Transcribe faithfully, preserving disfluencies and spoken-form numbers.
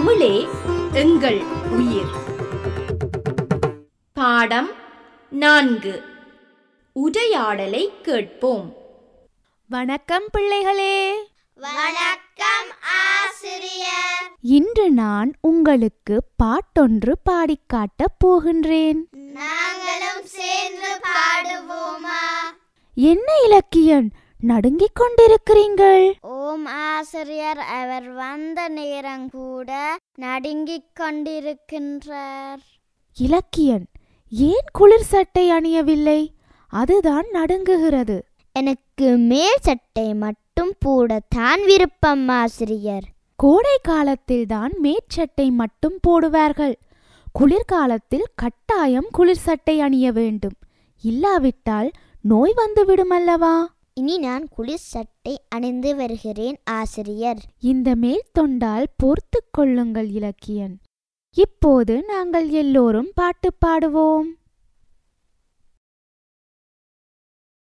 தமிழே எங்கள் உயிர். பாடம் நான்கு. உரையாடலை கேட்போம். வணக்கம் பிள்ளைகளே. வணக்கம் ஆசிரியர். இன்று நான் உங்களுக்கு பாட்டொன்று பாடிக்காட்டப் போகின்றேன். நாங்களும் சேர்ந்து பாடுவோமா? என்ன இலக்கியன், நடுங்கிக் கொண்டிருக்கிறீர்கள்? ஓம் ஆசிரியர், அவர் வந்த நேரம் கூட நடுங்கிக் கொண்டிருக்கின்றார். இலக்கியன், ஏன் குளிர் சட்டை அணியவில்லை? அதுதான் நடுங்குகிறது. எனக்கு மேல் சட்டை மட்டும் போடத்தான் விருப்பம் ஆசிரியர். கோடை காலத்தில்தான் மேற்சட்டை மட்டும் போடுவார்கள். குளிர்காலத்தில் கட்டாயம் குளிர் சட்டை அணிய வேண்டும். இல்லாவிட்டால் நோய் வந்துவிடும் அல்லவா? இனி நான் குளிர் சட்டை அணிந்து வருகிறேன் ஆசிரியர். இந்த மேல் தொண்டால் பொறுத்து கொள்ளுங்கள் இலக்கியன். இப்போது நாங்கள் எல்லோரும் பாட்டு பாடுவோம்.